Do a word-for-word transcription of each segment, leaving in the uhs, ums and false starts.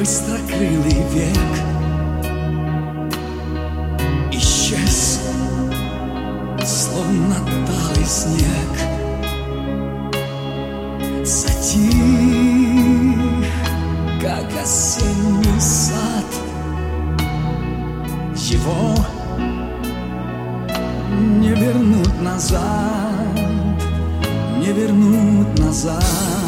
быстрокрылый век исчез, словно талый снег. Затих, как осенний сад. Его не вернуть назад, не вернуть назад.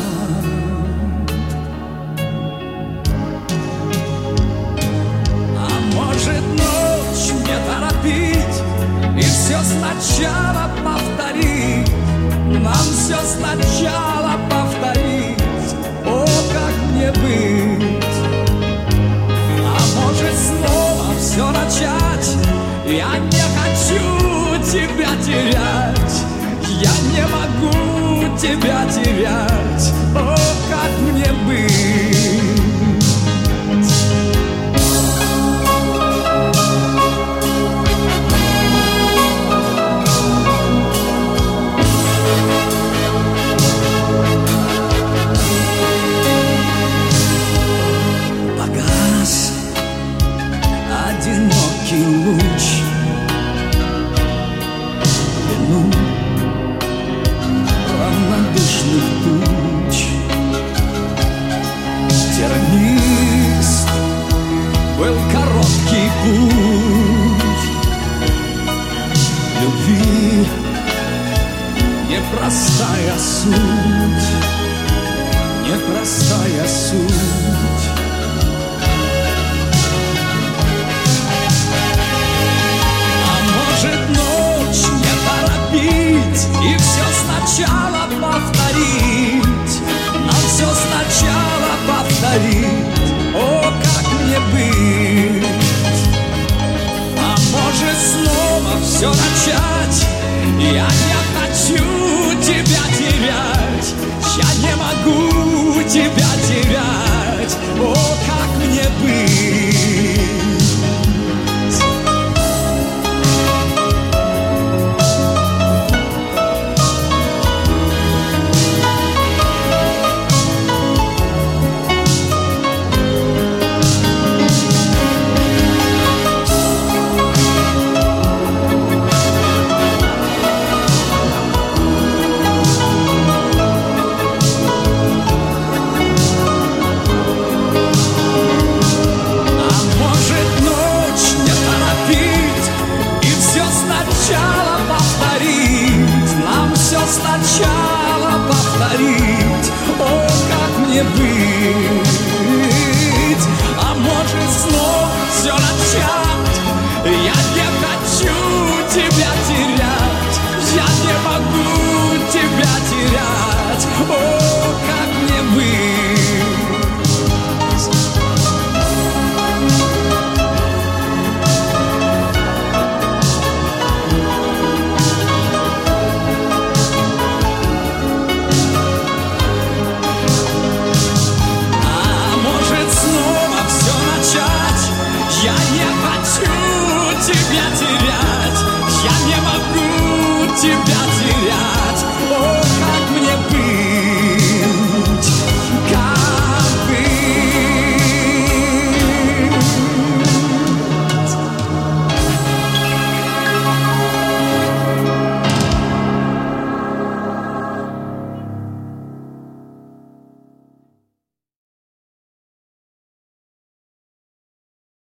А может, ночь не торопить и все сначала повторить, нам все сначала повторить. О, как мне быть? А может, снова все начать? Я не хочу тебя терять, я не могу тебя терять. О, как мне быть? Погас одинокий луч, вину равнодушных туч. Тернист был короткий путь любви, непростая суть, непростая суть. А может, ночь не торопить и все сначала повторить, нам все сначала повторить. О, как мне быть? А может, снова все начать? Я не хочу тебя терять, я не могу тебя терять. О, как мне быть? Сначала повторить, нам все сначала повторить. О, как мне быть? А может, снова все начать? Я не хочу тебя терять, я не могу тебя терять. О, как мне быть? Я не хочу тебя терять, я не могу тебя терять.